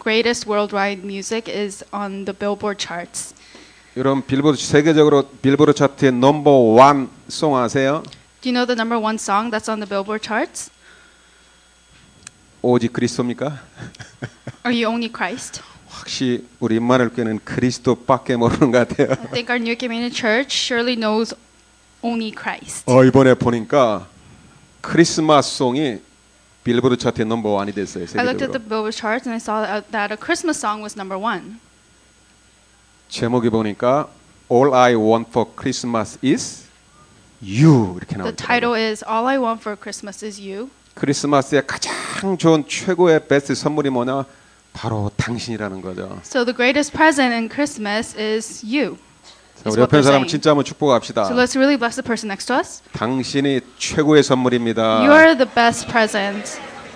greatest worldwide music is on the Billboard charts. 여러분 빌보드 세계적으로 빌보드 차트의 넘버 원 송 아세요? Do you know the number one song that's on the Billboard charts? 오직 그리스도입니까? Are you only Christ? 확실히 우리 임마누엘 교회는 그리스도밖에 모르는 것 같아요. I think our New Community Church surely knows only Christ. 이번에 보니까 크리스마스 송이 빌보드 차트의 넘버 원이 됐어요. I looked at the 세계적으로. Billboard charts and I saw that a Christmas song was number one. 제목이 보니까 All I Want for Christmas is You 이렇게 The title 나오더라고요. is All I Want for Christmas is You. 크리스마스의 가장 좋은 최고의 베스트 선물이 뭐냐? 바로 당신이라는 거죠. So the greatest present in Christmas is you. 자, is 우리 what 옆에 they're 사람 saying. 진짜 한번 축복합시다. So let's really bless the person next to us. 당신이 최고의 선물입니다. You are the best present.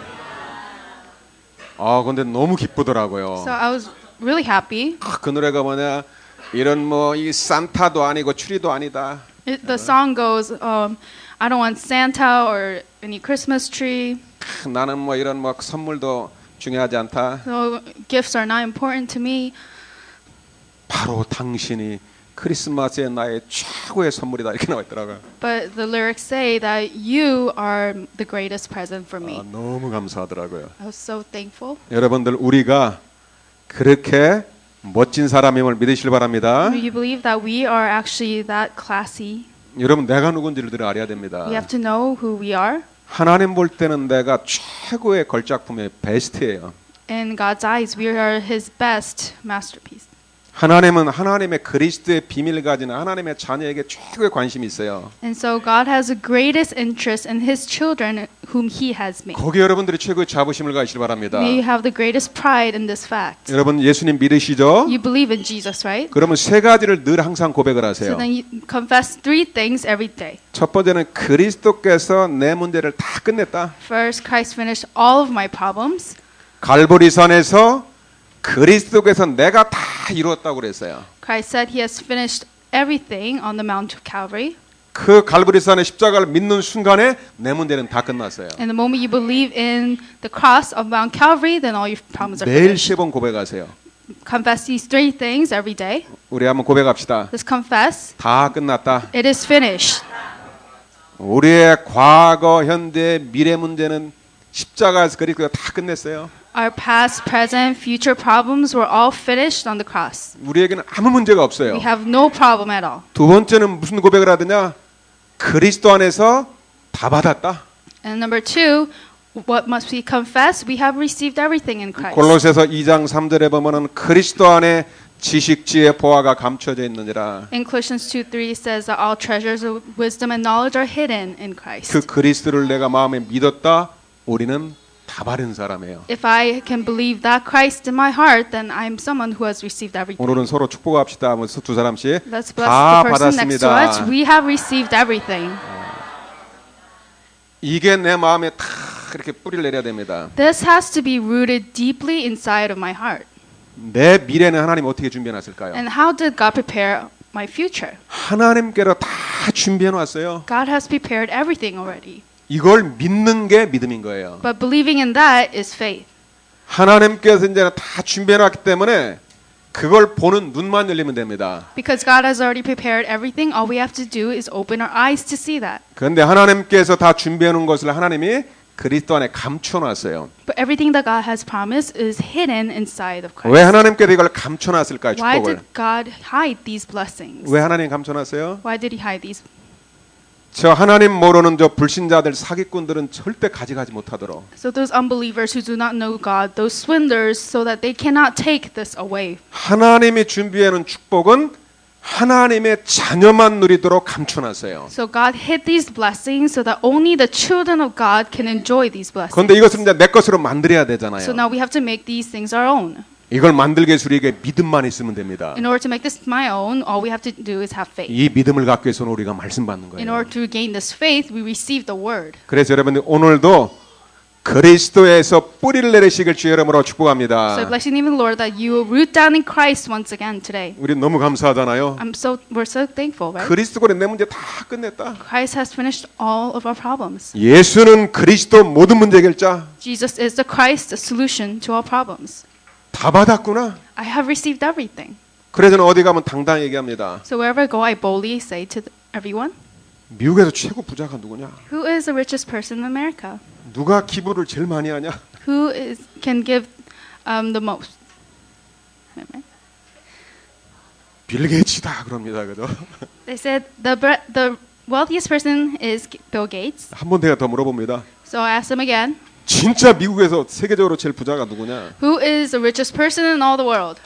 근데 너무 기쁘더라고요. So I was really happy. 그 노래가 뭐냐? 이런 뭐 이 산타도 아니고 추리도 아니다. The song goes, I don't want Santa or any Christmas tree. 나는 뭐 이런 뭐 선물도 중요하지 않다. So gifts are not important to me. 바로 당신이 크리스마스에 나의 최고의 선물이다 이렇게 나와 있더라고요. But the lyrics say that you are the greatest present for me. 너무 감사하더라고요. I was so thankful. 여러분들 우리가 그렇게 멋진 사람임을 믿으시길 바랍니다. You believe that we are actually that classy. 여러분 내가 누군지를 알아야 됩니다. We have to know who we are. 하나님 볼 때는 내가 최고의 걸작품의 베스트예요. In God's eyes, we are His best masterpiece. 하나님은 하나님의 그리스도의 비밀을 가진 하나님의 자녀에게 최고의 관심이 있어요. And so God has the greatest interest in His children whom He has made. 거기에 여러분들이 최고의 자부심을 가지시길 바랍니다. May you have the greatest pride in this fact. 여러분 예수님 믿으시죠? You believe in Jesus, right? 그러면 세 가지를 늘 항상 고백을 하세요. So then you confess three things every day. 첫 번째는 그리스도께서 내 문제를 다 끝냈다. First, Christ finished all of my problems. 갈보리산에서 그리스도께서 내가 다 이루었다고 그랬어요. Christ said He has finished everything on the Mount of Calvary. 그 갈보리산의 십자가를 믿는 순간에 내 문제는 다 끝났어요. And the moment you believe in the cross of Mount Calvary, then all your problems are 매일 finished. 세 번 고백하세요. Confess these three things every day. 우리 한번 고백합시다. Let's confess. 다 끝났다. It is finished. 우리의 과거, 현재, 미래 문제는 십자가에서 그리스도가 다 끝냈어요. Our past, present, future problems were all finished on the cross. 우리에게는 아무 문제가 없어요. We have no problem at all. 두 번째는 무슨 고백을 하더냐? 그리스도 안에서 다 받았다. And number two, what must we confess? We have received everything in Christ. 골로새서 2장 3절에 보면은 그리스도 안에 지식, 지혜, 보화가 감춰져 있느니라. In Colossians 2:3 says that all treasures of wisdom and knowledge are hidden in Christ. 그 그리스도를 내가 마음에 믿었다. 우리는 다 받은 사람이에요. If I can believe that Christ in my heart, then I'm someone who has received everything. 오늘은 서로 축복합시다. 하면서 두 사람씩 Let's bless 다 the person next to us. 받았습니다. We have received everything. 이게 내 마음에 다 이렇게 뿌리를 내려야 됩니다. This has to be rooted deeply inside of my heart. 내 미래는 하나님 어떻게 준비해 놨을까요? And how did God prepare my future? 하나님께로 다 준비해 놨어요. God has prepared everything already. 이걸 믿는 게 믿음인 거예요. But believing in that is faith. 하나님께서 이제 다 준비해 놨기 때문에 그걸 보는 눈만 열리면 됩니다. Because God has already prepared everything, all we have to do is open our eyes to see that. 그런데 하나님께서 다 준비해 놓은 것을 하나님이 그리스도 안에 감춰 놨어요. But everything that God has promised is hidden inside of 왜 Christ. 하나님께서 이걸 감춰 놨을까요? Why 축복을. did God hide these blessings? 왜 하나님 감춰 놨어요? Why did He hide these? 저 하나님 모르는 저 불신자들 사기꾼들은 절대 가져가지 못하도록 So those unbelievers who do not know God, those swindlers, so that they cannot take this away. 하나님이 준비해 놓은 축복은 하나님의 자녀만 누리도록 감춰놨어요. So God hid these blessings so that only the children of God can enjoy these blessings. 그런데 이것을 이제 내 것으로 만들어야 되잖아요. So now we have to make these things our own. 이걸 만들게 해서 우리에게 믿음만 있으면 됩니다. In order to make this my own, all we have to do is have faith. 이 믿음을 갖기 위해서는 우리가 말씀 받는 In 거예요. order to gain this faith, we receive the word. 그래서 여러분들 오늘도 그리스도에서 뿌리를 내리시길 주의 이름으로 축복합니다. So blessing even Lord that you will root down in Christ once again today. 우리 너무 감사하잖아요. We're so thankful, right? 그리스도가 내 문제 다 끝냈다. Christ has finished all of our problems. 예수는 그리스도 모든 문제 해결자. Jesus is the Christ, the solution to all problems. 다 받았구나. I have received everything. 그래서 저는 어디 가면 당당히 얘기합니다. So wherever I go, I boldly say to everyone, 미국에서 최고 부자가 누구냐? who is the richest person in America? 누가 기부를 제일 많이 하냐? Who can give the most? 빌 게이츠다 그럽니다. 그죠? They said the wealthiest person is Bill Gates. 한 번 내가 더 물어봅니다. So I asked him again, 진짜 미국에서 세계적으로 제일 부자가 누구냐? who is the richest person in all the world?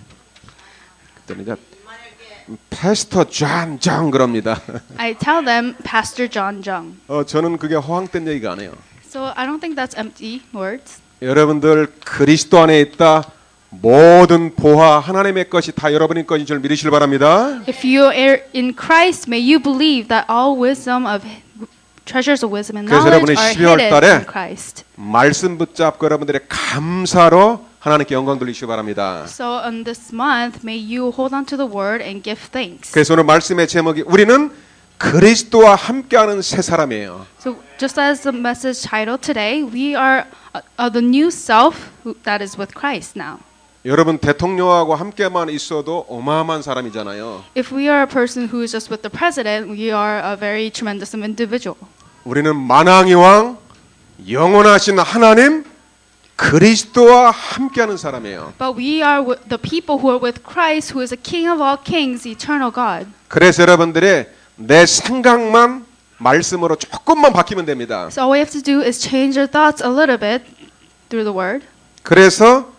그때는 이제 패스터 존 정 그럽니다. I tell them Pastor John Jung. 저는 그게 허황된 얘기가 아니에요. So I don't think that's empty words. 여러분들 그리스도 안에 있다. 모든 보화 하나님의 것이 다 여러분의 것인 줄 믿으시길 바랍니다. If you are in Christ, may you believe that all wisdom of treasures of wisdom and 그래서 knowledge 여러분이 are 12월 hidden 달에 in Christ. 말씀 붙잡고 여러분들의 감사로 하나님께 영광 돌리시기 바랍니다. So on this month, may you hold on to the word and give thanks. 그래서 오늘 말씀의 제목이 우리는 그리스도와 함께하는 새 사람이에요. So just as the message title today, we are the new self that is with Christ now. 여러분 대통령하고 함께만 있어도 어마어마한 사람이잖아요. If we are a person who is just with the president, we are a very tremendous individual. 우리는 만왕의 왕 영원하신 하나님 그리스도와 함께하는 사람이에요. But we are the people who are with Christ, who is the King of all kings, eternal God. 그래서 여러분들의 내 생각만 말씀으로 조금만 바뀌면 됩니다. So all we have to do is change our thoughts a little bit through the word. 그래서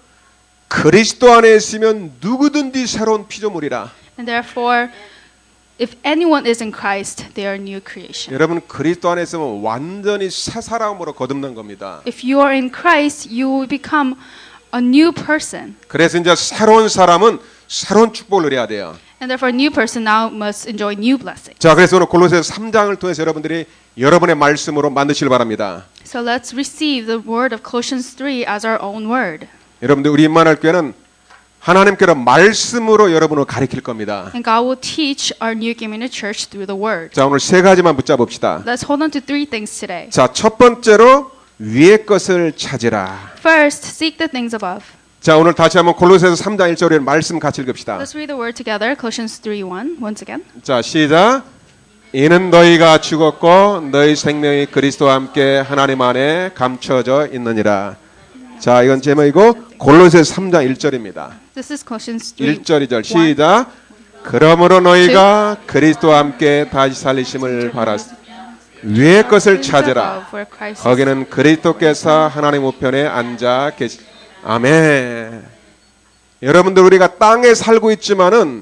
그리스도 안에 있으면 누구든지 새로운 피조물이라. And therefore, if anyone is in Christ, they are a new creation. 여러분 그리스도 안에 있으면 완전히 새 사람으로 거듭난 겁니다. If you are in Christ, you will become a new person. 그래서 이제 새로운 사람은 새로운 축복을 누려야 돼요. And therefore, a new person now must enjoy new blessings. 자, 그래서 오늘 골로새서 3장을 통해서 여러분들이 여러분의 말씀으로 만드시길 바랍니다. So let's receive the word of Colossians 3 as our own word. 여러분들 우리 임마누엘 교회는 하나님께로 말씀으로 여러분을 가르칠 겁니다. And God will teach our New Community Church through the word. 자, 오늘 세 가지만 붙잡읍시다. Let's hold on to three things today. 자, 첫 번째로 위의 것을 찾으라. First, seek the things above. 자, 오늘 다시 한번 골로새서 3장 1절의 말씀 같이 읽읍시다. Let's read the word together. Colossians 3:1 once again. 자, 시작. 이는 너희가 죽었고 너희 생명이 그리스도와 함께 하나님 안에 감춰져 있느니라. 자, 이건 제목이고 골로새서 3장 1절입니다. This is Colossians 3. 1절 2절 시작. 그러므로 너희가 그리스도와 함께 다시 살리심을 바라스 위의 것을 찾으라. 거기는 그리스도께서 하나님 우편에 앉아 계시. 아멘. 여러분들 우리가 땅에 살고 있지만은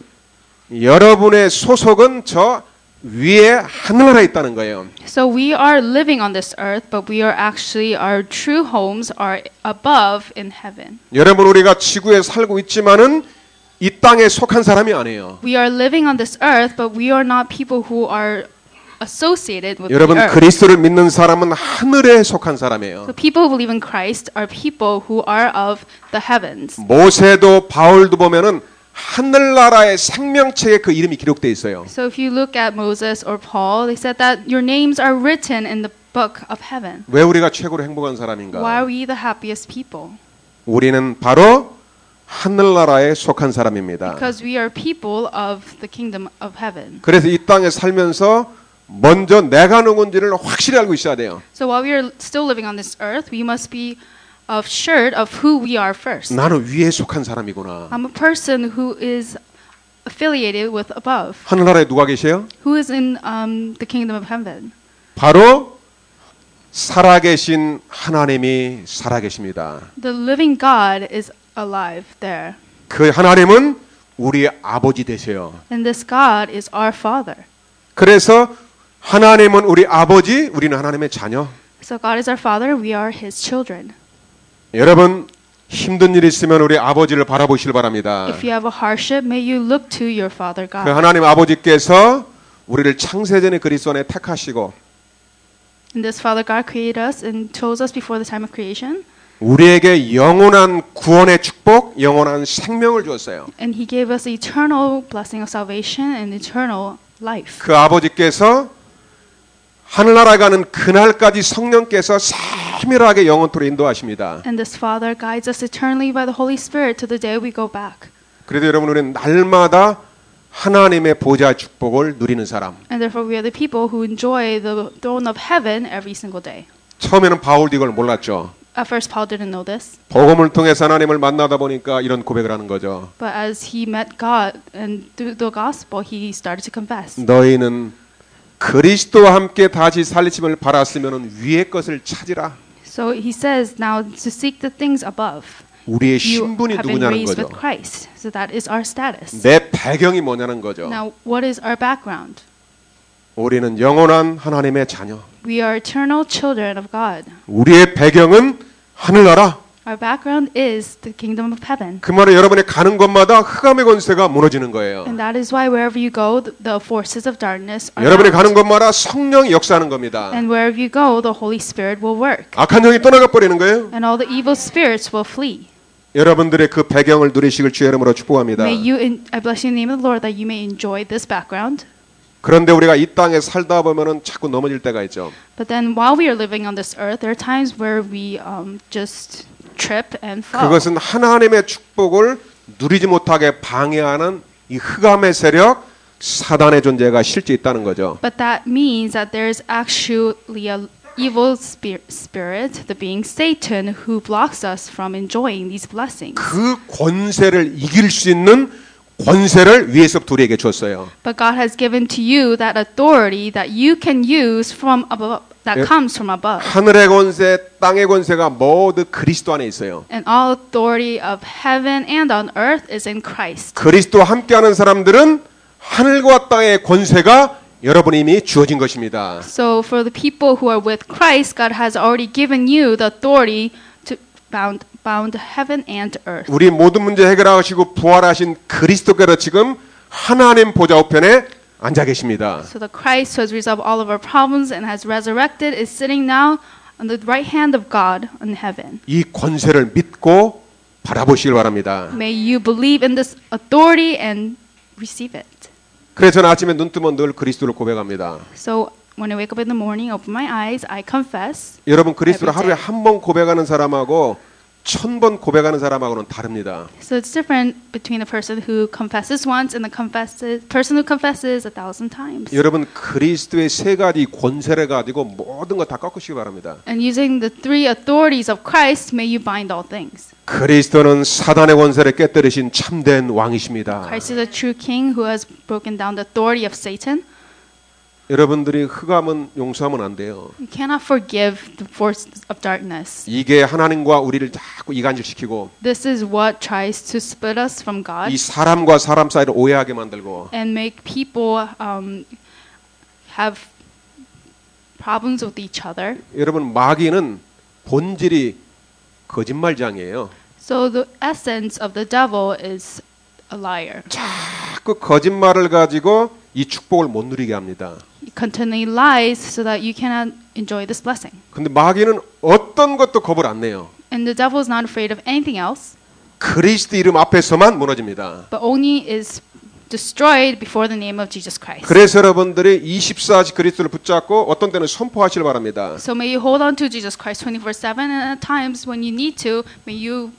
여러분의 소속은 저 위에 하늘나라에 있다는 거예요. So we are living on this earth, but we are actually our true homes are above in heaven. 여러분 우리가 지구에 살고 있지만은 이 땅에 속한 사람이 아니에요. We are living on this earth, but we are not people who are associated with 여러분 the earth. 그리스도를 믿는 사람은 하늘에 속한 사람이에요. The people who believe in Christ are people who are of the heavens. 모세도 바울도 보면은 하늘나라의 생명책에 그 이름이 기록되어 있어요. So if you look at Moses or Paul, they said that your names are written in the book of heaven. 왜 우리가 최고로 행복한 사람인가? Why are we the happiest people? 우리는 바로 하늘나라에 속한 사람입니다. Because we are people of the kingdom of heaven. 그래서 이 땅에 살면서 먼저 내가 누군지를 확실히 알고 있어야 돼요. So while we are still living on this earth, we must be assured of who we are first. 나는 위에 속한 사람이구나. I'm a person who is affiliated with above. 하늘나라에 누가 계세요? Who is in the kingdom of heaven? 바로 살아계신 하나님이 살아계십니다. The living God is alive there. 그 하나님은 우리 아버지 되세요. And this God is our Father. 그래서 하나님은 우리 아버지, 우리는 하나님의 자녀. So God is our Father, we are His children. 여러분 힘든 일 있으면 우리 아버지를 바라보시길 바랍니다. If you have a hardship, may you look to your Father 그 God. 하나님 아버지께서 우리를 창세전에 그리스도 안에 택하시고 And this Father God created us and chose us before the time of creation. 우리에게 영원한 구원의 축복, 영원한 생명을 주었어요. And He gave us eternal blessing of salvation and eternal life. 그 아버지께서 하늘나라 가는 그날까지 성령께서 세밀하게 영원토록 인도하십니다. And this Father guides us eternally by the Holy Spirit to the day we go back. 그래도 여러분 우리는 날마다 하나님의 보좌 축복을 누리는 사람. And therefore we are the people who enjoy the throne of heaven every single day. 처음에는 바울도 이걸 몰랐죠. At first Paul didn't know this. 복음을 통해서 하나님을 만나다 보니까 이런 고백을 하는 거죠. But as he met God and through the gospel he started to confess. 너희는 그리스도와 함께 다시 살리심을 바랐으면 위의 것을 찾으라. So he says now to seek the things above. 우리의 You 신분이 have been 누구냐는 raised 거죠. with Christ. So that is our status. 내 배경이 뭐냐는 거죠. Now what is our background? 우리는 영원한 하나님의 자녀. We are eternal children of God. 우리의 배경은 하늘나라. Our background is the kingdom of heaven. 그 말은 여러분이 가는 곳마다 흑암의 권세가 무너지는 거예요. And that is why wherever you go, the forces of darkness are 여러분이 out. 가는 곳마다 성령이 역사하는 겁니다. And wherever you go, the Holy Spirit will work. 악한 영이 떠나가 버리는 거예요. And all the evil spirits will flee. 여러분들의 그 배경을 누리시길 주의 이름으로 축복합니다. May you, I bless you in the name of the Lord, that you may enjoy this background. 그런데 우리가 이 땅에 살다 보면은 자꾸 넘어질 때가 있죠. But then while we are living on this earth, there are times where we just trip and fall. 그것은 하나님의 축복을 누리지 못하게 방해하는 이 흑암의 세력, 사단의 존재가 실제 있다는 거죠. But that means that there is actually a evil spirit, the being Satan, who blocks us from enjoying these blessings. 그 권세를 이길 수 있는 권세를 위에서부터 우리에게 줬어요. But God has given to you that authority that you can use from above, that comes from above. 하늘의 권세, 땅의 권세가 모두 그리스도 안에 있어요. And all authority of heaven and on earth is in Christ. 그리스도와 함께하는 사람들은 하늘과 땅의 권세가 여러분이 이미 주어진 것입니다. So for the people who are with Christ, God has already given you the authority to bound heaven and earth. 우리 모든 문제 해결하시고 부활하신 그리스도께서 지금 하나님 보좌 우편에 앉아 계십니다. So the Christ who has resolved all of our problems and has resurrected is sitting now on the right hand of God in heaven. 이 권세를 믿고 바라보시길 바랍니다. May you believe in this authority and receive it. 그래서 저는 아침에 눈 뜨면 늘 그리스도를 고백합니다. So when I wake up in the morning, open my eyes, I confess. 여러분 그리스도를 Every 하루에 day. 한 번 고백하는 사람하고 1000번 고백하는 사람하고는 다릅니다. So it's different between the person who confesses once and the person who confesses 1,000 times. 여러분 그리스도의 세 가지 권세를 가지고 모든 거 다 꺾으시기 바랍니다. And using the three authorities of Christ, may you bind all things. 그리스도는 사단의 권세를 깨뜨리신 참된 왕이십니다. Christ is a true king who has broken down the authority of Satan. 여러분들이 흑암은 용서하면 안 돼요. You cannot forgive the forces of darkness. 이게 하나님과 우리를 자꾸 이간질시키고 This is what tries to split us from God 이 사람과 사람 사이를 오해하게 만들고 and make people have problems with each other. 여러분 마귀는 본질이 거짓말장이에요. So the essence of the devil is a liar. 자꾸 거짓말을 가지고 이 축복을 못 누리게 합니다. He continually lies so that you cannot enjoy this blessing. 근데 마귀는 어떤 것도 겁을 안 내요. And the devil is not afraid of anything else, 그리스도 이름 앞에서만 무너집니다. but only is destroyed before the name of Jesus Christ. 그래서 여러분들이 24시 그리스도를 붙잡고 어떤 때는 선포하시길 바랍니다. So may you hold on to Jesus Christ 24/7, and at times when you need to, may you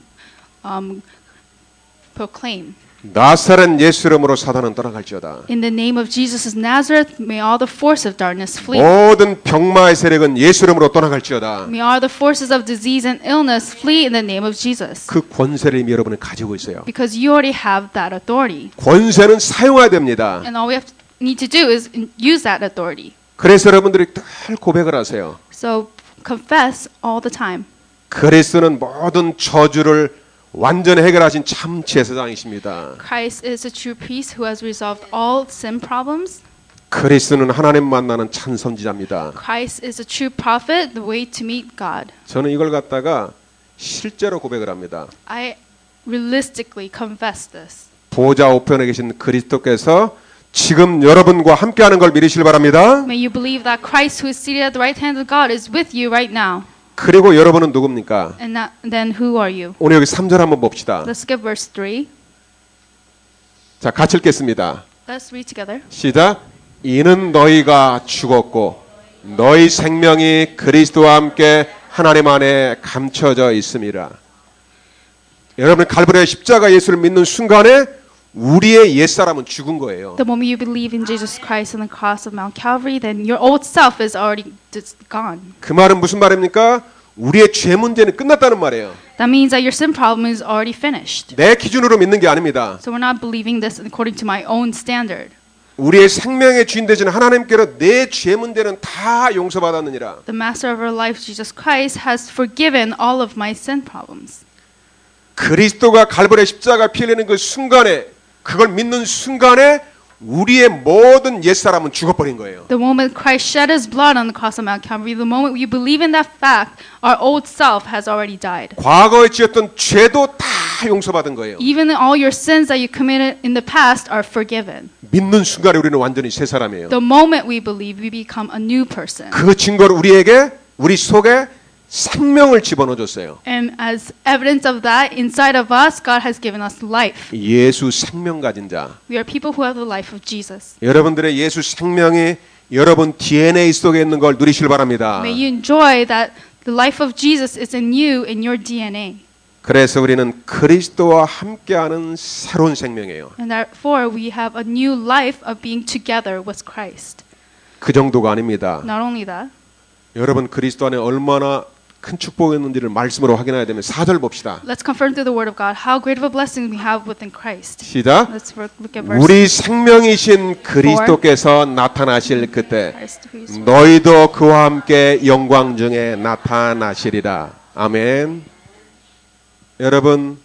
proclaim. 나사렛 예수 이름으로 사단은 떠나갈지어다. In the name of Jesus of Nazareth, may all the force of darkness flee. 모든 병마의 세력은 예수 이름으로 떠나갈지어다. May all the forces of disease and illness flee in the name of Jesus. 그 권세를 이미 여러분은 가지고 있어요. Because you already have that authority. 권세는 사용해야 됩니다. And all we need to do is use that authority. 그래서 여러분들이 늘 고백을 하세요. So confess all the time. 그리스도는 모든 저주를 완전히 해결하신 참 제사장이십니다. Christ is a true priest who has resolved all sin problems. 그리스도는 하나님 만나는 참 선지자입니다. Christ is a true prophet, the way to meet God. 저는 이걸 갖다가 실제로 고백을 합니다. I realistically confess this. 보좌 우편에 계신 그리스도께서 지금 여러분과 함께하는 걸 믿으시길 바랍니다. May you believe that Christ who is seated at the right hand of God is with you right now. 그리고 여러분은 누굽니까? And then who are you? 오늘 여기 3절 한번 봅시다. Let's skip verse 3. 자, 같이 읽겠습니다. Let's read together. 시작. 이는 너희가 죽었고 너희 생명이 그리스도와 함께 하나님 안에 감춰져 있습니다. 여러분 갈보리의 십자가 예수를 믿는 순간에 우리의 옛사람은 죽은 거예요. The moment you believe in Jesus Christ on the cross of Mount Calvary, then your old self is already gone. 그 말은 무슨 말입니까? 우리의 죄 문제는 끝났다는 말이에요. That means that your sin problem is already finished. 내 기준으로 믿는 게 아닙니다. So we're not believing this according to my own standard. 우리의 생명의 주인 되시는 하나님께로 내 죄 문제는 다 용서받았느니라. The Master of our life, Jesus Christ, has forgiven all of my sin problems. 그리스도가 갈보리의 십자가 피 흘리는 그 순간에 그걸 믿는 순간에 우리의 모든 옛사람은 죽어버린 거예요. The moment Christ shed his blood on the cross of Mount Calvary, the moment we believe in that fact, our old self has already died. 과거에 지었던 죄도 다 용서받은 거예요. Even all your sins that you committed in the past are forgiven. 믿는 순간에 우리는 완전히 새 사람이에요. The moment we believe, we become a new person. 그 증거를 우리 속에 생명을 집어넣어 줬어요. And as evidence of that, inside of us, God has given us life. 예수 생명 가진 자. We are people who have the life of Jesus. 여러분들의 예수 생명이 여러분 DNA 속에 있는 걸 누리실 바랍니다. May you enjoy that the life of Jesus is in you, in your DNA. 그래서 우리는 그리스도와 함께하는 새로운 생명이에요. And therefore, we have a new life of being together with Christ. 그 정도가 아닙니다. Not only that, 여러분 그리스도 안에 얼마나 큰 축복이었는지를 말씀으로 확인해야 되면 4절 봅시다. let's confirm through the Word of God how great of a blessing we have within Christ. 시작. Let's look at verse 우리 생명이신 그리스도께서 나타나실 그때 Christ, who is 너희도 그와 함께 영광 중에 나타나시리라. 아멘. 여러분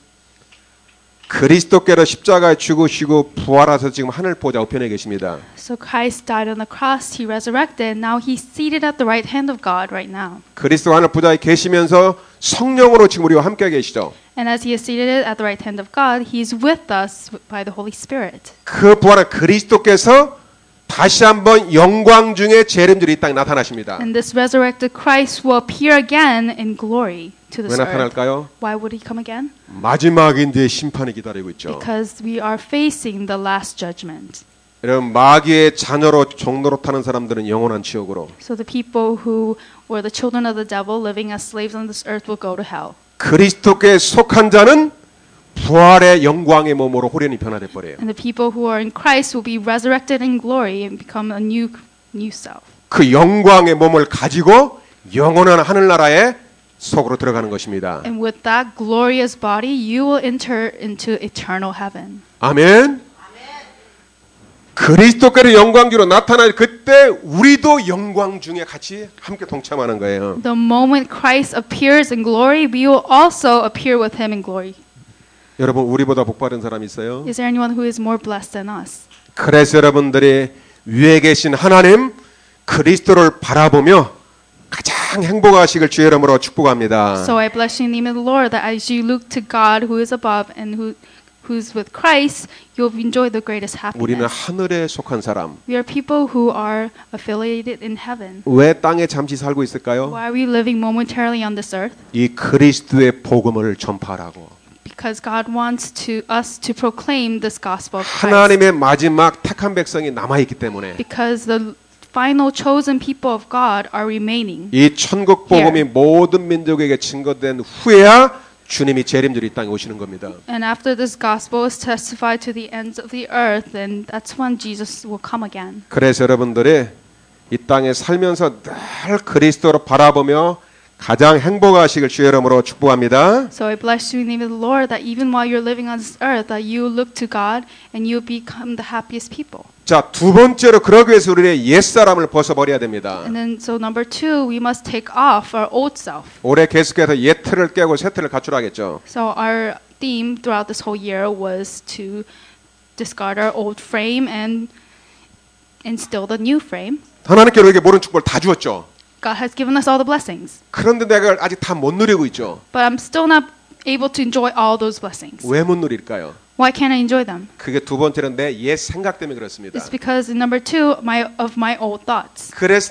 그리스도께로 십자가에 죽으시고 부활하셔서 지금 하늘 보좌 우편에 계십니다. So Christ died on the cross, he resurrected, now he's seated at the right hand of God right now. 그리스도 하늘 보좌에 계시면서 성령으로 지금 우리와 함께 계시죠. And as he is seated at the right hand of God, he is with us by the Holy Spirit. 그 부활한 그리스도께서 다시 한번 영광 중에 재림들이 이 땅에 나타나십니다. And this resurrected Christ will appear again in glory to 왜 this earth. 나타날까요? Why would he come again? 마지막인데 심판이 기다리고 있죠. Because we are facing the last judgment. 여러분 마귀의 자녀로 종로로 타는 사람들은 영원한 지옥으로. So the people who were the children of the devil living as slaves on this earth will go to hell. 그리스도께 속한 자는 부활의 영광의 몸으로 호련히 변화돼 버려요. And the people who are in Christ will be resurrected in glory and become a new self. 그 영광의 몸을 가지고 영원한 하늘나라에 속으로 들어가는 것입니다. And with that glorious body, you will enter into eternal heaven. 아멘. 그리스도께로 영광주로 나타날 그때 우리도 영광 중에 같이 함께 동참하는 거예요. The moment Christ appears in glory, we will also appear with him in glory. 여러분 우리보다 복 받은 사람 있어요? Is there anyone who is more blessed than us? 그래서 여러분들이 위에 계신 하나님 그리스도를 바라보며 가장 행복하시길 주의 이름으로 축복합니다. So I bless you in the name of the Lord that as you look to God who is above and who's with Christ, you'll enjoy the greatest 우리는 happiness. 하늘에 속한 사람. We are people who are affiliated in heaven. 왜 땅에 잠시 살고 있을까요? Why are we living momentarily on this earth? 이 그리스도의 복음을 전파하라고. Because God wants us to proclaim this gospel of Christ. 하나님의 마지막 택한 백성이 남아 있기 때문에 Because the final chosen people of God are remaining. 이 천국 복음이 모든 민족에게 증거된 후에야 주님이 재림들이 이 땅에 오시는 겁니다. And after this gospel is testified to the ends of the earth, then that's when Jesus will come again. 그래서 여러분들이 이 땅에 살면서 늘 그리스도로 바라보며 가장 행복하시길 주의 이름으로 축복합니다. So I bless you in the name of the Lord that even while you're living on this earth, that you look to God and you become the happiest people. 자, 두 번째로 그러기 위해서 우리의 옛사람을 벗어버려야 됩니다. And then so number 2, we must take off our old self. 올해 계속해서 옛 틀을 깨고 새 틀을 갖추라겠죠. So our theme throughout this whole year was to discard our old frame and instill the new frame. 하나님께 우리에게 모든 축복을 다 주었죠. God has given us all the blessings. 그런데 내가 아직 다 못 누리고 있죠. But I'm still not able to enjoy all those blessings. 왜 못 누릴까요? Why can't I enjoy them? 그게 두 번째는 내 옛 생각 때문에 그렇습니다. It's because in number 2, of my old thoughts.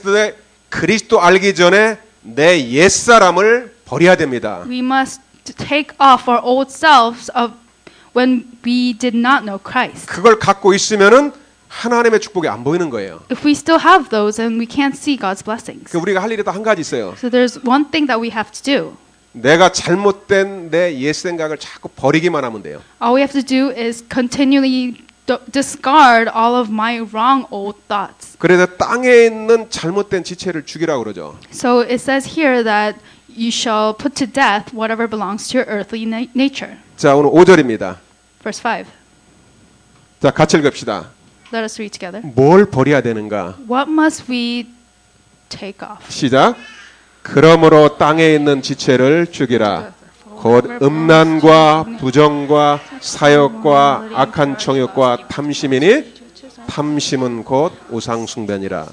그리스도 알기 전에 내 옛 사람을 버려야 됩니다. We must take off our old selves of when we did not know Christ. 그걸 갖고 있으면은 하나님의 축복이 안 보이는 거예요. If we still have those, then we can't see God's blessings. 그 우리가 할 일이 딱 한 가지 있어요. So there's one thing that we have to do. 내가 잘못된 내 옛 생각을 자꾸 버리기만 하면 돼요. All we have to do is continually discard all of my wrong old thoughts. 그래서 땅에 있는 잘못된 지체를 죽이라고 그러죠. So it says here that you shall put to death whatever belongs to your earthly nature. 자, 오늘 5절입니다. Verse 5. 자, 같이 읽읍시다. Let us read together. 뭘 버려야 되는가? What must we take off? 시작. 그러므로 땅에 있는 지체를 죽이라. 곧 음란과 부정과 사욕과 악한 정욕과 탐심이니 탐심은 곧 우상 숭배니라.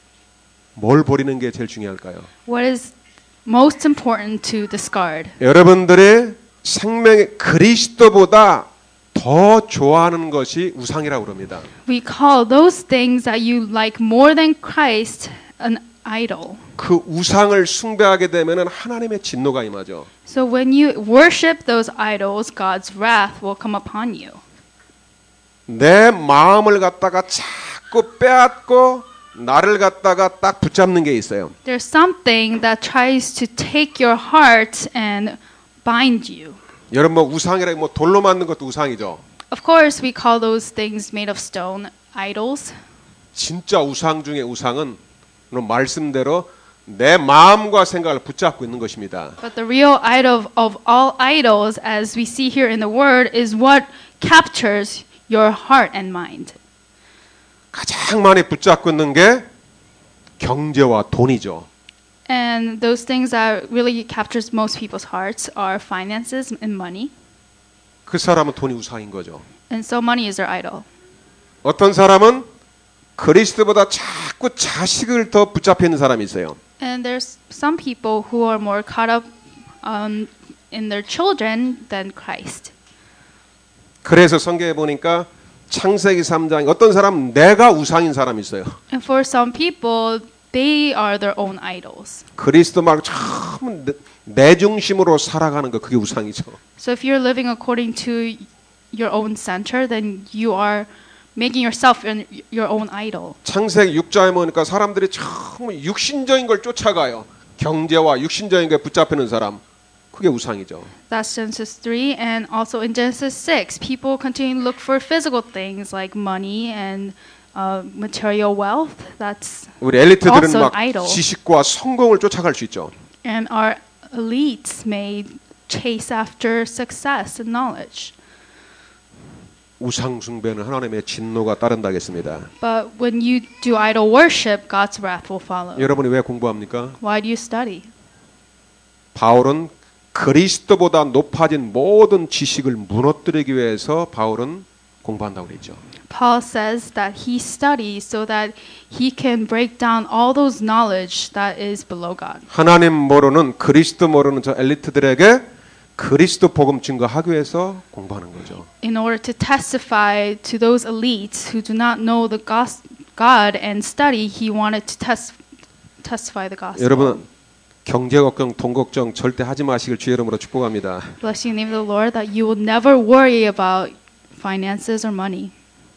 뭘 버리는 게 제일 중요할까요? What is most important to discard? 여러분들의 생명의 그리스도보다 더 좋아하는 것이 우상이라고 그럽니다. We call those things that you like more than Christ an idol. 그 우상을 숭배하게 되면은 하나님의 진노가 임하죠. So when you worship those idols, God's wrath will come upon you. 내 마음을 갖다가 자꾸 빼앗고 나를 갖다가 딱 붙잡는 게 있어요. There's something that tries to take your heart and bind you. 여러분 뭐 우상이라 뭐 돌로 만든 것도 우상이죠. Of course, we call those things made of stone idols. 진짜 우상 중에 우상은 말씀대로 내 마음과 생각을 붙잡고 있는 것입니다. But the real idol of all idols, as we see here in the word, is what captures your heart and mind. 가장 많이 붙잡고 있는 게 경제와 돈이죠. And those things that really captures most people's hearts are finances and money. 그 사람은 돈이 우상인 거죠. And so money is their idol. 어떤 사람은 그리스도보다 자꾸 자식을 더 붙잡혀 있는 사람이 있어요. And there's some people who are more caught up in their children than Christ. 그래서 성경에 보니까 창세기 3장 어떤 사람은 내가 우상인 사람이 있어요. And for some people, they are their own idols. 그리스도 말고 참 내 중심으로 살아가는 거 그게 우상이죠. So if you're living according to your own center, then you are making yourself your own idol. 창세기 6장에 보니까 사람들이 참 육신적인 걸 쫓아가요. 경제와 육신적인 게 붙잡히는 사람. 그게 우상이죠. That's Genesis 3, and also in Genesis 6, people continue to look for physical things like money and material wealth. That's 우리 엘리트들은 also 막 an idol. 지식과 성공을 쫓아갈 수 있죠. And our elites may chase after success and knowledge. 우상 숭배는 하나님의 진노가 따른다겠습니다. But when you do idol worship, God's wrath will follow. 여러분이 왜 공부합니까? Why do you study? 바울은 그리스도보다 높아진 모든 지식을 무너뜨리기 위해서 바울은 공부한다고 그랬죠. Paul says that he studies so that he can break down all those knowledge that is below God. 하나님 모르는 그리스도 모르는 저 엘리트들에게 그리스도 복음 증거하기 위해서 공부하는 거죠. In order to testify to those elites who do not know the God and study, he wanted to testify the gospel. 여러분 경제 걱정, 돈 걱정 절대 하지 마시길 주의 이름으로 축복합니다. Bless you in the name of the Lord that you will never worry about finances or money.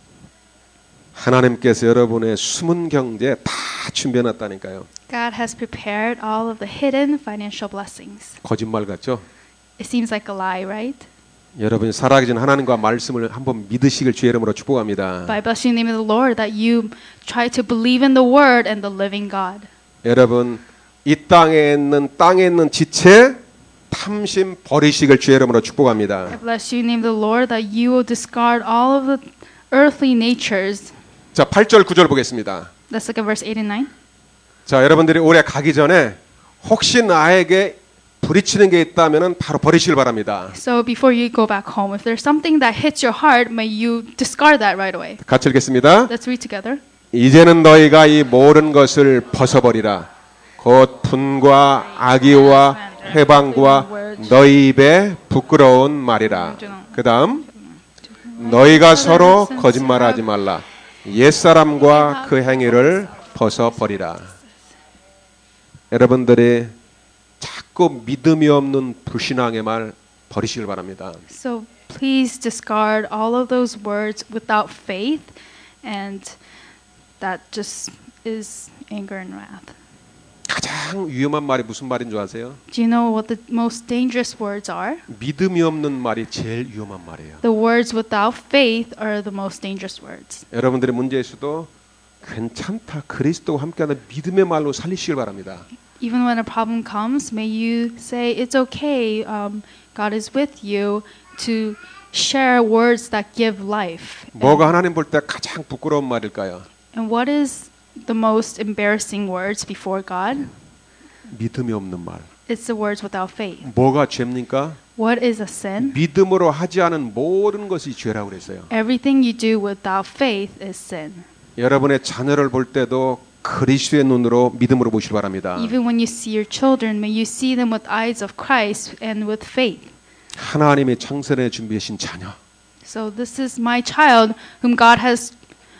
하나님께서 여러분의 숨은 경제 다 준비해놨다니까요. God has prepared all of the hidden financial blessings. 거짓말 같죠? It seems like a lie, right? 여러분이 살아가기 전 하나님과 말씀을 한번 믿으시길 주의 이름으로 축복합니다. By blessing the name of the Lord that you try to believe in the Word and the living God. 여러분 이 땅에 있는 지체 탐심 버리시길 주의 이름으로 축복합니다. I bless you in the name of the Lord that you will discard all of the earthly natures. 자, 8절 9절 보겠습니다. Let's look at verse 8 and 9. 자, 여러분들이 올해 가기 전에 혹시 나에게 부딪히는 게 있다면은 바로 버리시길 바랍니다. So before you go back home, if there's something that hits your heart, may you discard that right away. 같이 읽겠습니다. Let's read together. 이제는 너희가 이 모든 것을 벗어버리라. 곧 분과 악의와 회방과 너희 입에 부끄러운 말이라. 그 다음 너희가 서로 거짓말하지 말라. 옛사람과 그 행위를 벗어버리라. 여러분들이 자꾸 믿음이 없는 불신앙의 말 버리시길 바랍니다. So please discard all of those words without faith And that just is anger and wrath. 가장 위험한 말이 무슨 말인 줄 아세요? Do you know what the most dangerous words are? 믿음이 없는 말이 제일 위험한 말이에요. The words without faith are the most dangerous words. 여러분들의 문제에서도 괜찮다. 그리스도와 함께하는 믿음의 말로 살리시길 바랍니다. Even when a problem comes, may you say it's okay. God is with you to share words that give life. 뭐가 하나님 볼 때 가장 부끄러운 말일까요? And what is the most embarrassing words before God? 믿음이 없는 말. It's the words without faith. 뭐가 죄입니까? What is a sin? 믿음으로 하지 않은 모든 것이 죄라고 그랬어요. Everything you do without faith is sin. 여러분의 자녀를 볼 때도 그리스도의 눈으로 믿음으로 보시기 바랍니다. Even when you see your children, may you see them with eyes of Christ and with faith. 하나님의 창세에 준비하신 자녀. So this is my child whom God has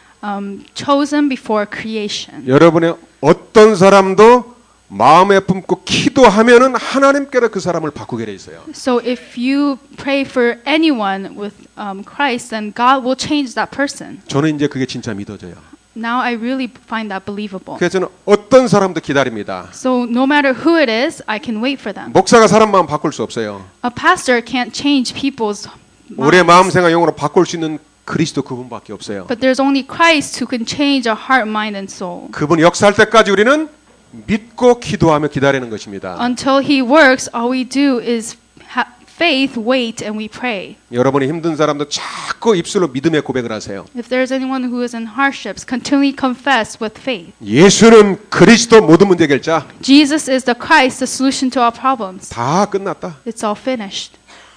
chosen before creation. 여러분의 어떤 사람도 마음에 품고 기도하면은 하나님께서 그 사람을 바꾸게 돼 있어요. So if you pray for anyone with Christ, then God will change that person. 저는 이제 그게 진짜 믿어져요. Now I really find that believable. 그래서 저는 어떤 사람도 기다립니다. So no matter who it is, I can wait for them. 목사가 사람 마음 바꿀 수 없어요. A pastor can't change people's 우리의 minds. 마음 생각 영으로 바꿀 수 있는 그리스도 그분밖에 없어요. But there's only Christ who can change our heart, mind, and soul. 그분이 역사할 때까지 우리는 믿고 기도하며 기다리는 것입니다. Until He works, all we do is faith, wait, and we pray. 여러분이 힘든 사람도 자꾸 입술로 믿음의 고백을 하세요. If there's anyone who is in hardships, continually confess with faith. 예수는 그리스도 모든 문제 해결자. Jesus is the Christ, the solution to our problems. 다 끝났다. It's all finished.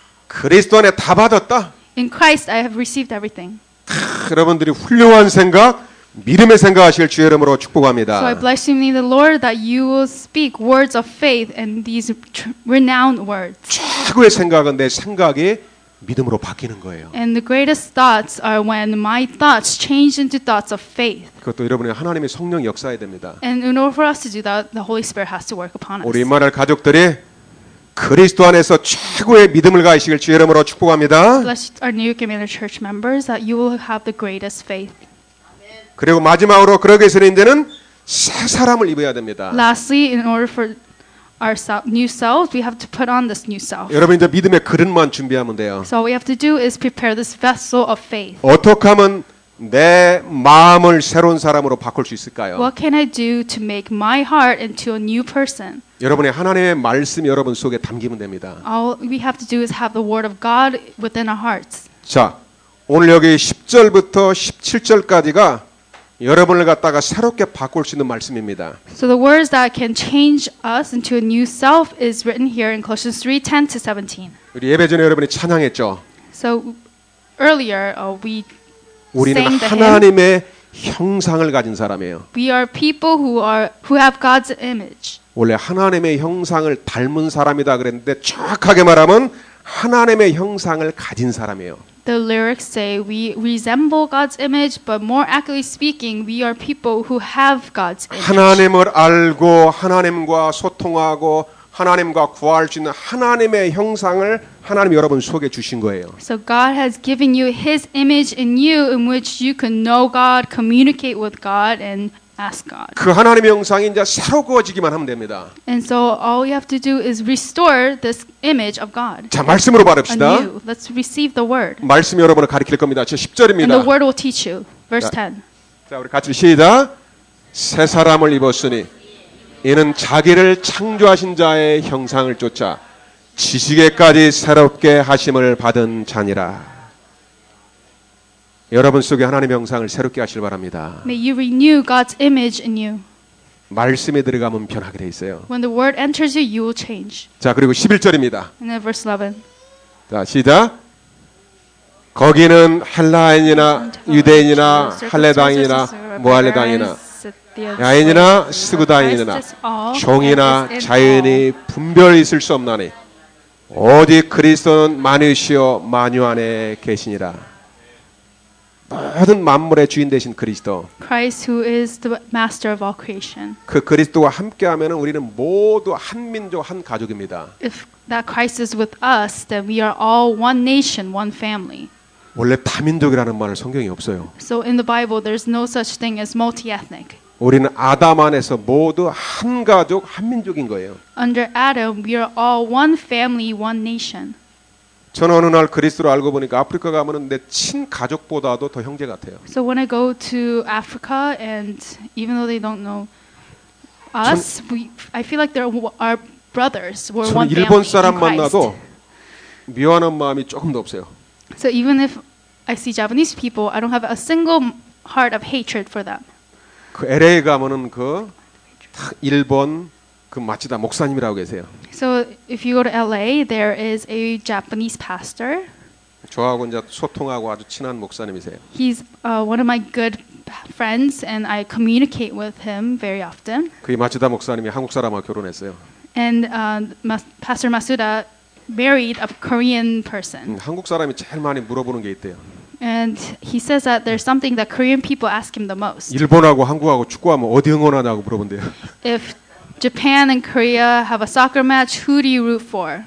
그리스도 안에 다 받았다. In Christ, I have received everything. 여러분들이 훌륭한 생각, 믿음의 생각하실 주의 이름으로 So I 축복합니다. bless you in the Lord that you will speak words of faith and these renowned words. 최고의 생각은 내 생각이 믿음으로 바뀌는 거예요. And the greatest thoughts are when my thoughts change into thoughts of faith. 그것도 여러분의 하나님의 성령 역사해야 됩니다. And in order for us to do that, the Holy Spirit has to work upon us. 우리 임마누엘 가족들이 그리스도 안에서 최고의 믿음을 가지시길 주의 이름으로 축복합니다. Bless our New Community Church members that you will have the greatest faith. 그리고 마지막으로 그러기 위해서는 이제는 새 사람을 입어야 됩니다. Lastly, in order for our new selves, we have to put on this new self. 여러분 이제 믿음의 그릇만 준비하면 돼요. So all we have to do is prepare this vessel of faith. 어떻게 하면 내 마음을 새로운 사람으로 바꿀 수 있을까요? What can I do to make my heart into a new person? 여러분의 하나님의 말씀이 여러분 속에 담기면 됩니다. All we have to do is have the word of God within our hearts. 자, 오늘 여기 10절부터 17절까지가 여러분을 갖다가 새롭게 바꿀 수 있는 말씀입니다. So the words that can change us into a new self is written here in Colossians 3:10 to 17. 우리 예배 전에 여러분이 찬양했죠. So earlier we 우리는 sang the hymn. 하나님의 형상을 가진 사람이에요. We are people who have God's image. 원래 하나님의 형상을 닮은 사람이다 그랬는데 정확하게 말하면 하나님의 형상을 가진 사람이에요. The lyrics say we resemble God's image, but more accurately speaking, we are people who have God's image. 하나님을 알고 하나님과 소통하고 하나님과 구할 수 있는 하나님의 형상을 하나님 여러분 속에 주신 거예요. So God has given you His image in you, in which you can know God, communicate with God, and ask God. 그 하나님의 형상이 이제 새로 구워지기만 하면 됩니다. And so all we have to do is restore this image of God. 자, 말씀으로 바랍시다. Anew. Let's receive the word. 말씀이 여러분을 가르칠 겁니다. 저 And the 10절입니다. word will teach you. Verse 10. 자, 우리 같이 시작. 새 사람을 입었으니 이는 자기를 창조하신 자의 형상을 쫓아 지식에까지 새롭게 하심을 받은 자니라. 여러분 속에 하나님의 형상을 새롭게 하시길 바랍니다. May you renew God's image in you. 말씀에 들어가면 변하게 돼 있어요. When the word enters you, you will change. 자, 그리고 11절입니다. And then verse 11. 자, 시작. 거기는 헬라인이나 유대인이나 할레당이나 모할레당이나 야인이나 스구다인이나 종이나 자연이 분별이 있을 수 없나니 오직 그리스도는 만유시요 만유 안에 계시니라. 모든 만물의 주인 되신 그리스도. Christ who is the master of all creation. 그 그리스도와 함께하면 우리는 모두 한 민족 한 가족입니다. If that Christ is with us, then we are all one nation, one family. 원래 다민족이라는 말을 성경에 없어요. So in the Bible, there's no such thing as multi-ethnic. 우리는 아담 안에서 모두 한 가족, 한 민족인 거예요. Under Adam, we are all one family, one nation. 저는 어느 날 그리스도를 알고 보니까 아프리카 가면은 내 친가족보다도 더 형제 같아요. So when I go to Africa, and even though they don't know us, I feel like they're our brothers. We're one 저는 family 일본 in 사람 Christ. 만나도 미워하는 마음이 조금도 없어요. So even if I see Japanese people, I don't have a single heart of hatred for them. 그 LA 가면은 그 일본 그 마치다 목사님이라고 계세요. So if you go to LA, there is a Japanese pastor. 저하고 이제 소통하고 아주 친한 목사님이세요. He's one of my good friends, and I communicate with him very often. 그 마치다 목사님이 한국 사람하고 결혼했어요. And Pastor Masuda married a Korean person. 한국 사람이 제일 많이 물어보는 게 있대요. And he says that there's something that Korean people ask him the most. 일본하고 한국하고 축구하면 어디 응원하냐고 물어본대요. If Japan and Korea have a soccer match, who do you root for?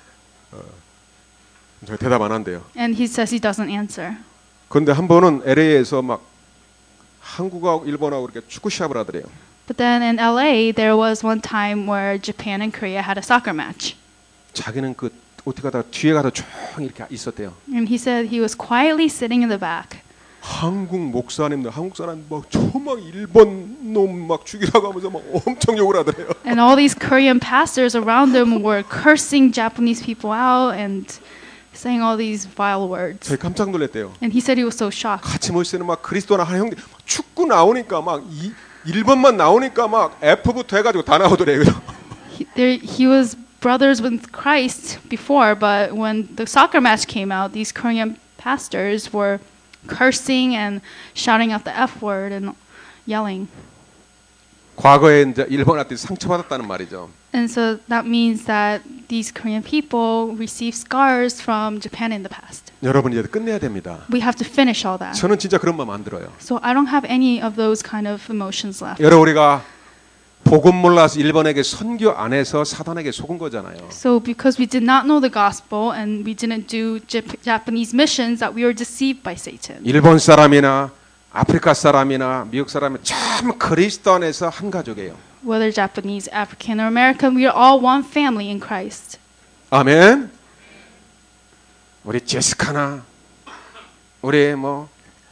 저 대답 안 한대요. And he says he doesn't answer. 그런데 한 번은 LA에서 막 한국하고 일본하고 이렇게 축구 시합을 하더래요. But then in LA, there was one time where Japan and Korea had a soccer match. 자기는 그 어떻게 가다가 뒤에 가서 조용히 이렇게 있었대요. And he said he was quietly sitting in the back. 한국 목사님들, 한국 사람 막 저막 일본 놈 막 죽이라고 하면서 막 엄청 욕을 하더래요. And all these Korean pastors around him were cursing Japanese people out and saying all these vile words. 저희 깜짝 놀랐대요. And he said he was so shocked. 같이 모시는 막 그리스도나 한 형들 축구 나오니까 막 1번만 나오니까 막 F부터 해가지고 다 나오더래요. He was brothers with Christ before, but when the soccer match came out, these Korean pastors were cursing and shouting out the F word and yelling. 과거에 이제 일본한테 상처받았다는 말이죠. And so that means that these Korean people received scars from Japan in the past. 여러분 이제 끝내야 됩니다. We have to finish all that. 저는 진짜 그런 마음 안 들어요. So I don't have any of those kind of emotions left. 여러분 우리가 복음 몰라서 일본에게 선교 안 해서 사단에게 속은 거잖아요. So because we did not know the gospel and we didn't do Japanese missions, that we were deceived by Satan. 일본 사람이나 아프리카 사람이나 미국 사람이 참 그리스도 안에서 한 가족이에요. Whether Japanese, African, or American, we are all one family in Christ. 아멘. 우리 제시카나 우리 뭐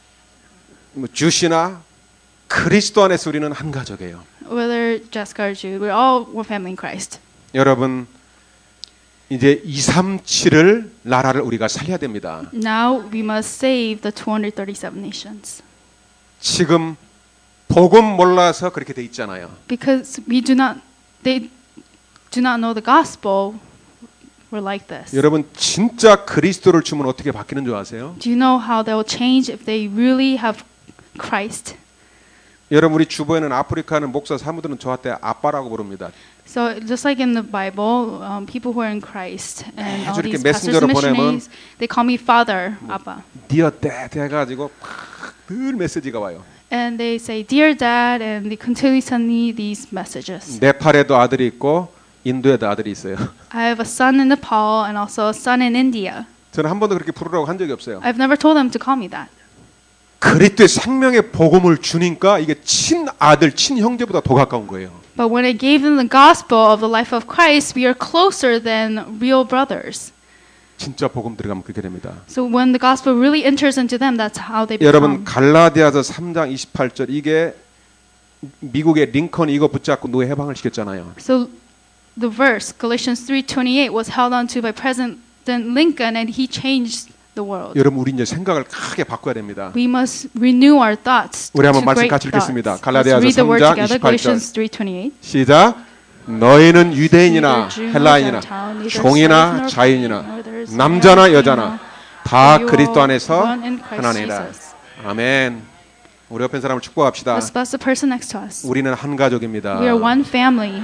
주시나 그리스도 안에서 우리는 한 가족이에요. Whether Jessica or Jude, we're all one family in Christ. 여러분 이제 237을 나라를 우리가 살려야 됩니다. Now we must save the 237 nations. 지금 복음 몰라서 그렇게 돼 있잖아요. Because they do not know the gospel. We're like this. 여러분 진짜 그리스도를 주면 어떻게 바뀌는 줄 아세요? Do you know how they will change if they really have Christ? 여러분 우리 주변에는 아프리카는 목사 사무들은 저한테 아빠라고 부릅니다. So just like in the Bible, people who are in Christ and all these pastors and missionaries, they call me Father, Abba. Dear Dad 해가지고 늘 메시지가 와요. And they say, Dear Dad, and they continually send me these messages. 네팔에도 아들이 있고 인도에도 아들이 있어요. I have a son in Nepal and also a son in India. 저는 한 번도 그렇게 부르라고 한 적이 없어요. I've never told them to call me that. 그리스도의 생명의 복음을 주니까 이게 친아들, 친형제보다 더 가까운 거예요. But when I gave them the gospel of the life of Christ, we are closer than real brothers. 진짜 복음 들어가면 그렇게 됩니다. So when the gospel really enters into them, that's how they 여러분 become. 갈라디아서 3장 28절 이게 미국의 링컨이 이거 붙잡고 노예 해방을 시켰잖아요. So the verse Galatians 3:28 was held onto by President Lincoln, and he changed the world. 여러분 우리 이제 생각을 크게 바꿔야 됩니다. We must renew our thoughts 우리 한번 to 말씀 great 같이 읽겠습니다. thoughts. Let's 갈라디아서 read the word 3장 together. 28절. Galatians 3:28. 시작. 너희는 유대인이나 헬라인이나 종이나 자유인이나 남자나 여자나 다 그리스도 안에서 하나니라. 아멘. 우리 옆에 사람을 축복합시다. Let's bless the person next to us. 우리는 한 가족입니다. We are one family.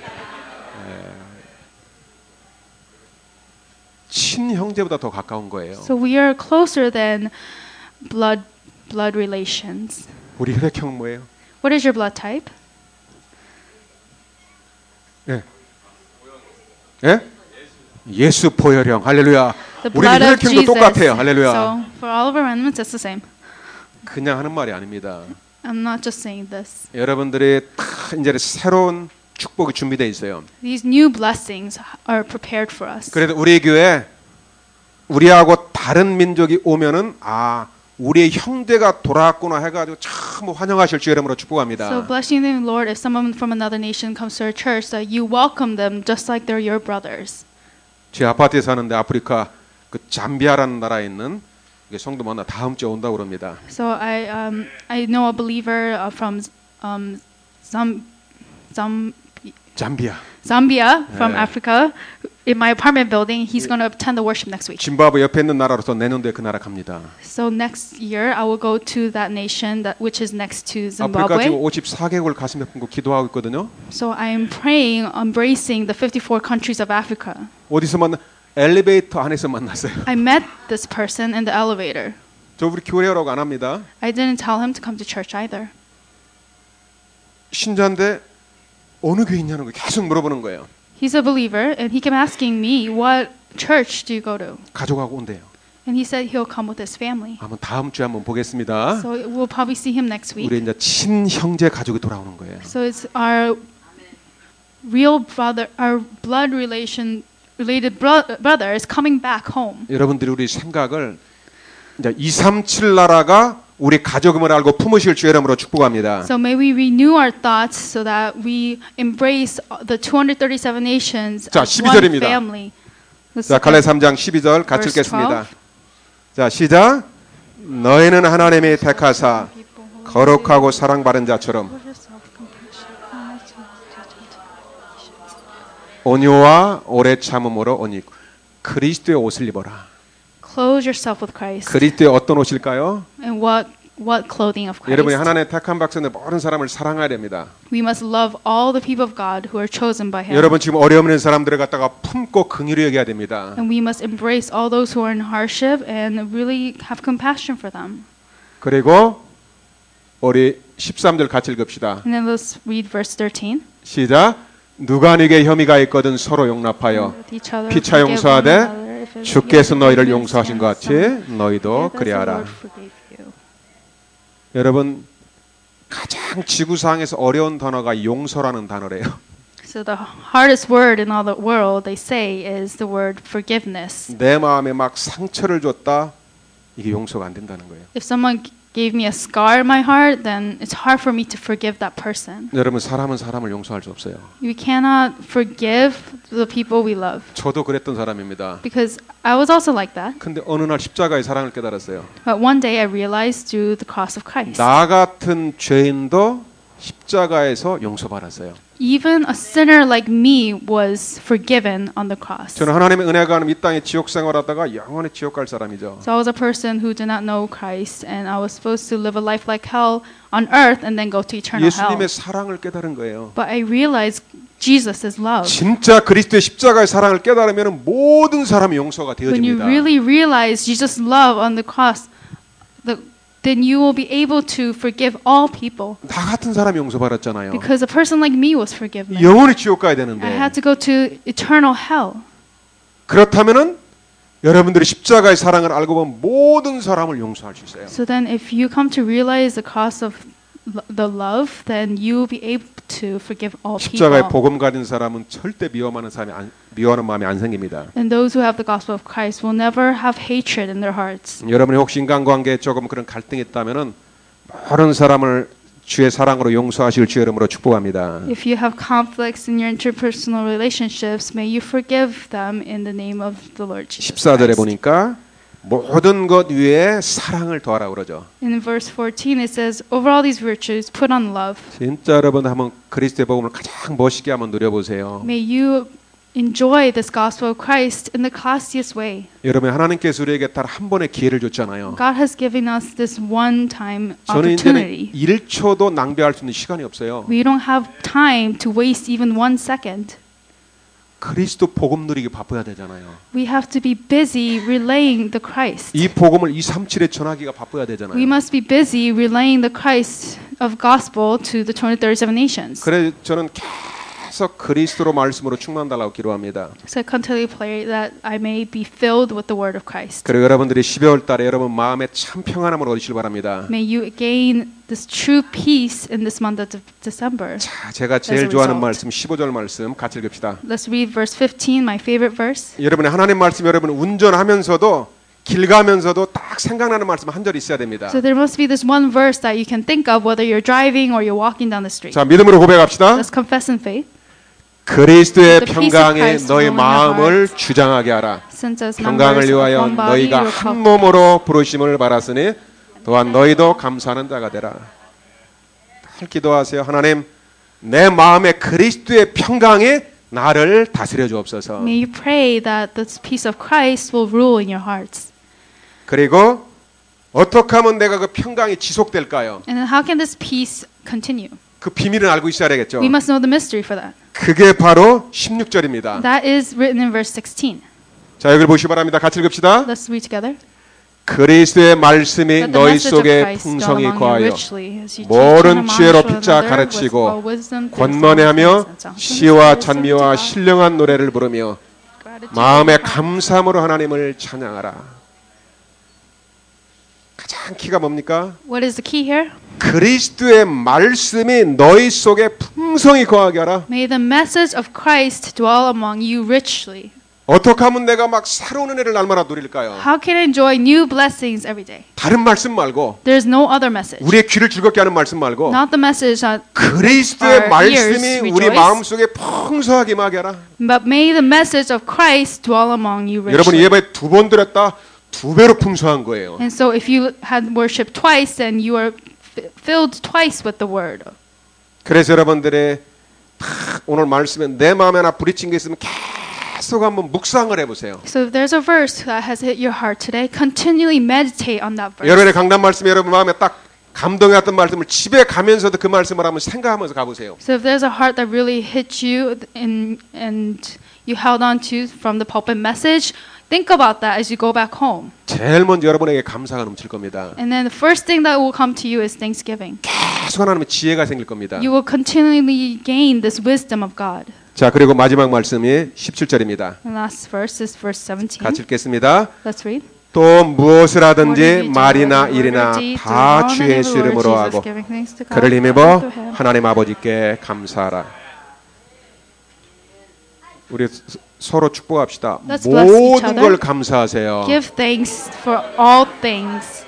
친형제보다 더 가까운 거예요. So we are closer than blood relations. 우리 혈액형 뭐예요? What is your blood type? 예. 예? 예수 보혈형. 할렐루야. The 우리 blood of 혈통도 Jesus. 똑같아요. 할렐루야. So for all of our amendments, it's the same. 그냥 하는 말이 아닙니다. I'm not just saying this. 여러분들의 다 이제 새로운 축복이 준비되어 있어요. These new blessings are prepared for us. 그래도 우리 교회 우리하고 다른 민족이 오면은 우리의 형제가 돌아왔구나 해가지고 참 환영하실 주 이름으로 축복합니다. So blessing the Lord, if someone from another nation comes to our church, that you welcome them just like they're your brothers. 제 아파트에 사는데 아프리카 그 잠비아라는 나라에 있는 성도 만나 다음 주에 온다고 그럽니다. So I know a believer from Zambia from Africa. In my apartment building, he's going to attend the worship next week. 짐바브웨 옆에 있는 나라로서 내년도에 그 나라 갑니다. So next year, I will go to that nation which is next to 아프리카 Zimbabwe. 지금 54개국을 가슴에 품고 기도하고 있거든요. So I am praying, embracing the 54 countries of Africa. 어디서 만나? 엘리베이터 안에서 만났어요. I met this person in the elevator. 저 우리 교회라고 안 합니다. I didn't tell him to come to church either. 신자인데 어느 교회 있냐는 거 계속 물어보는 거예요. He's a believer, and he kept asking me, "What church do you go to?" 가족하고 온대요. And he said he'll come with his family. 한번 다음 주에 한번 보겠습니다. So we'll probably see him next week. 우리 이제 친형제 가족이 돌아오는 거예요. So it's our real brother, our blood related brother is coming back home. 여러분들이 우리 생각을 이제 237 나라가 우리 가족임을 알고 품으실 주의 이름으로 축복합니다. So may we renew our thoughts so that we embrace the 237 nations 자, as one 12절입니다. family. 자, 갈라디아 3장 12절 같이 Verse 읽겠습니다. 자, 시작. 너희는 하나님이 택하사 거룩하고 사랑받은 자처럼 온유와 오래 참음으로 옷 입고 그리스도의 옷을 입어라. Clothe yourself with Christ. 그리스도의 어떤 옷일까요? And what clothing of Christ? 여러분이 하나님의 택한 백성들 모든 사람을 사랑해야 됩니다. We must love all the people of God who are chosen by Him. 여러분 지금 어려움 있는 사람들을 갖다가 품고 긍휼히 여겨야 됩니다. And we must embrace all those who are in hardship and really have compassion for them. 그리고 우리 13절 같이 읽읍시다. And then let's read verse 13. 시작. 누가 네게 혐의가 있거든 서로 용납하여 피차 용서하되 주께서 너희를 용서하신 것 같이 너희도 그리하라. 여러분 가장 지구상에서 어려운 단어가 용서라는 단어래요. So the hardest word in all the world, they say, is the word forgiveness. 내 마음에 막 상처를 줬다. 이게 용서가 안 된다는 거예요. If someone gave me a scar in my heart, then it's hard for me to forgive that person. 여러분 사람은 사람을 용서할 수 없어요. We cannot forgive the people we love. 저도 그랬던 사람입니다. Because I was also like that. 근데 어느 날 십자가의 사랑을 깨달았어요. But one day I realized through the cross of Christ. 나 같은 죄인도 십자가에서 용서받았어요. Even a sinner like me was forgiven on the cross. 저는 하나님의 은혜가 아는 이 땅에 지옥 생활하다가 영원히 지옥 갈 사람이죠. So I was a person who did not know Christ, and I was supposed to live a life like hell on earth and then go to eternal hell. 예수님의 사랑을 깨달은 거예요. But I realized Jesus is love. 진짜 그리스도의 십자가의 사랑을 깨달으면 모든 사람이 용서가 When you 되어집니다. really realize Jesus' love on the cross, then you will be able to forgive all people. 나 같은 사람이 용서받았잖아요. Because a person like me was forgiven. 영원히 지옥 가야 I 되는데. had to go to eternal hell. 그렇다면은 여러분들이 십자가의 사랑을 알고 보면 모든 사람을 용서할 수 있어요. So then if you come to realize the cost of the love, then you will be able to forgive all 십자가의 people. 복음 가진 사람은 절대 미워하는 마음이 안 생깁니다. And those who have the gospel of Christ will never have hatred in their hearts. 여러분이 혹시 인간관계에 조금 그런 갈등이 있다면은 모든 사람을 주의 사랑으로 용서하실 주의 이름으로 축복합니다. If you have conflicts in your interpersonal relationships, may you forgive them in the name of the Lord Jesus 14절에 Christ. 보니까 모든 것 위에 사랑을 더하라 그러죠. In verse 14 it says, over all these virtues put on love. 진짜 여러분 한번 그리스도의 복음을 가장 멋있게 한번 누려보세요. May you enjoy this gospel of Christ in the classiest way. 여러분 하나님께서 우리에게 단 한 번의 기회를 줬잖아요. God has given us this one-time 저는 이제는 opportunity. 1초도 낭비할 수 있는 시간이 없어요. We don't have time to waste even 1 second. 그리스도 복음 누리기 바빠야 되잖아요. We have to be busy relaying the Christ. 이 복음을 237에 전하기가 바빠야 되잖아요. We must be busy relaying the Christ of gospel to the 237 nations. 그래 저는 계속 그리스도로 말씀으로 충만달라고 기도합니다. So I continually pray that I may be filled with the word of Christ. 그리고 여러분들이 12월 달에 여러분 마음에 참 평안함을 얻으시길 바랍니다. May you gain this true peace in this month of December. 자, 제가 제일 좋아하는 말씀 15절 말씀 같이 읽읍시다. Let's read verse 15, my favorite verse. 여러분의 하나님 말씀 여러분 운전하면서도 길 가면서도 딱 생각나는 말씀 한 절 있어야 됩니다. So there must be this one verse that you can think of whether you're driving or you're walking down the street. 자, 믿음으로 고백합시다. Let's confess in faith. 그리스도의 평강이 너희 마음을 주장하게 하라. 평강을 위하여 너희가 한 몸으로 부르심을 받았으니 또한 너희도 감사하는 자가 되라. 잘 기도하세요. 하나님, 내 마음에 그리스도의 평강이 나를 다스려 주옵소서. May you pray that this peace of Christ will rule in your hearts. 그리고 어떻게 하면 내가 그 평강이 지속될까요? And then how can this peace continue? 그 비밀은 알고 있어야 되겠죠. We must know the mystery for that. 그게 바로 16절입니다. That is written in verse 16. 자, 여기를 보시기 바랍니다. 같이 읽읍시다. Let's read together. 그리스도의 말씀이 너희 속에 풍성히 거하여 모든 지혜로 빚자 가르치고 권면하며 시와 찬미와 신령한 노래를 부르며 마음의 감사함으로 하나님을 찬양하라. 가장 키가 뭡니까? What is the key here? 그리스도의 말씀이 너희 속에 풍성히 거하게 하라. May the message of Christ dwell among you richly. 어떻게 하면 내가 막 새로운 은혜를 날마다 누릴까요? How can I enjoy new blessings every day? 다른 말씀 말고 There's no other message. 우리의 귀를 즐겁게 하는 말씀 말고 Not the message that 그리스도의 말씀이 우리 마음속에 풍성하게 임하게 하라. But may the message of Christ dwell among you richly. 여러분 예배 2번 드렸다 2배로 풍성한 거예요. And so if you had worship twice then you are filled twice with the word. 그래서 여러분들의 오늘 말씀에 내 마음에 하나 부딪힌 게 있으면 계속 한번 묵상을 해보세요. So if there's a verse that has hit your heart today, continually meditate on that verse. 여러분의 강단 말씀이 여러분 마음에 딱 감동이 왔던 말씀을 집에 가면서도 그 말씀을 한번 생각하면서 가보세요. So if there's a heart that really hit you and you held on to from the pulpit message, think about that as you go back home. 제일 먼저 여러분에게 감사가 넘칠 겁니다. And then the first thing that will come to you is thanksgiving. 계속 하나님의 지혜가 생길 겁니다. You will continually gain this wisdom of God. 자, 그리고 마지막 말씀이 17절입니다. And last verse is verse 17. 같이 읽겠습니다. Let's read. 또 무엇을 하든지 말이나 일이나 다 주 예수 이름으로 하고 그를 힘입어 하나님 아버지께 감사하라. 우리 서로 축복합시다. 모든 걸 감사하세요. Give thanks for all things.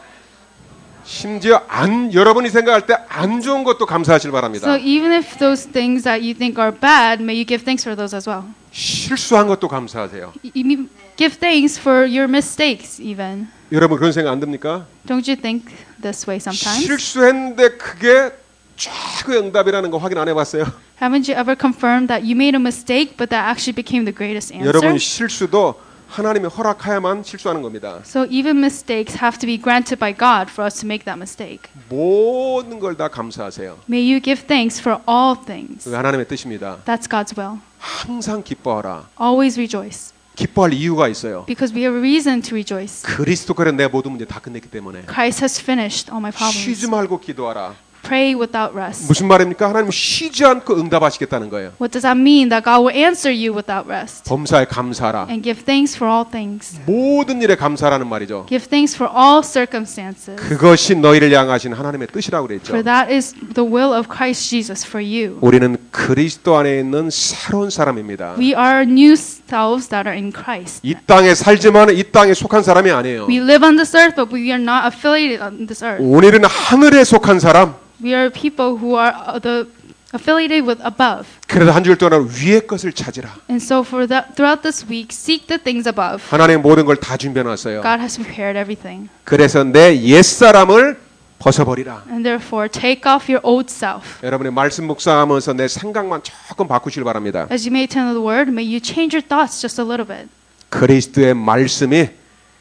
심지어 여러분이 생각할 때 안 좋은 것도 감사하시길 바랍니다. So even if those things that you think are bad, may you give thanks for those as well. 실수한 것도 감사하세요. You give thanks for your mistakes even. 여러분 그런 생각 안 듭니까? Don't you think this way sometimes? 실수했는데 그게 최고의 응답이라는 거 확인 안 해봤어요? Haven't you ever confirmed that you made a mistake, but that actually became the greatest answer? 여러분 실수도 하나님이 허락해야만 실수하는 겁니다. So even mistakes have to be granted by God for us to make that mistake. 모든 걸 다 감사하세요. May you give thanks for all things. 그게 하나님의 뜻입니다. That's God's will. 항상 기뻐하라. Always rejoice. 기뻐할 이유가 있어요. Because we have a reason to rejoice. 그리스도께서 내 모든 문제 다 끝냈기 때문에. Christ has finished all my problems. 쉬지 말고 기도하라. Pray without rest. 무슨 말입니까? 하나님은 쉬지 않고 응답하시겠다는 거예요. What does that mean? That God will answer you without rest. 범사에 감사하라. And give thanks for all things. 모든 일에 감사라는 말이죠. Give thanks for all circumstances. 그것이 너희를 향하신 하나님의 뜻이라고 그랬죠. For that is the will of Christ Jesus for you. 우리는 그리스도 안에 있는 새로운 사람입니다. We are new selves that are in Christ. 이 땅에 살지만 이 땅에 속한 사람이 아니에요. We live on this earth, but we are not affiliated on this earth. 오늘은 하늘에 속한 사람. We are people who are affiliated with above. 그래서 한 주일 동안 위의 것을 찾으라. And so for that, throughout this week, seek the things above. 하나님 모든 걸 다 준비해 놨어요. God has prepared everything. 그래서 내 옛사람을 벗어버리라. And therefore, take off your old self. 여러분의 말씀 묵상하면서 내 생각만 조금 바꾸시길 바랍니다. As you meditate on the word, may you change your thoughts just a little bit. 그리스도의 말씀이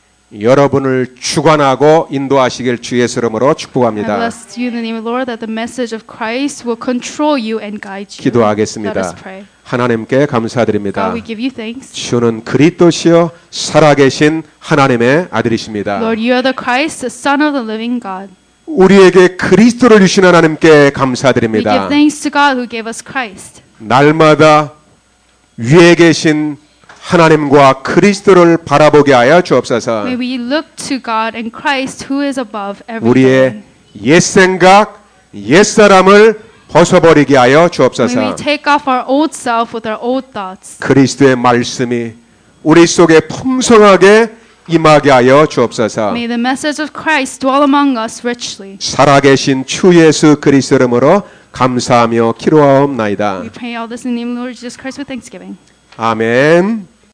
여러분을 주관하고 인도하시길 주 예수 이름으로 I 축복합니다. bless you in the name of the Lord that the message of Christ will control you and guide you. 기도하겠습니다. Let us pray. 하나님께 감사드립니다. God, we give you thanks. 주는 그리스도시요 살아계신 하나님의 아들이십니다. Lord, you are the Christ, the Son of the living God. 우리에게 그리스도를 주신 하나님께 We 감사드립니다. give thanks to God who gave us Christ. 날마다 위에 계신 하나님과 그리스도를 바라보게 하여 주옵소서. May we look to God and Christ who is above everything. 우리의 옛 생각, 옛 사람을 벗어버리게 하여 May 주옵소서. we take off our old self with our old thoughts. 그리스도의 말씀이 우리 속에 풍성하게 임하게 하여 주옵소서. May the message of Christ dwell among us richly. 살아계신 주 예수 그리스도 이름으로 감사하며 기도하옵나이다. We pray all this in the name of the Lord Jesus Christ with thanksgiving. 아멘.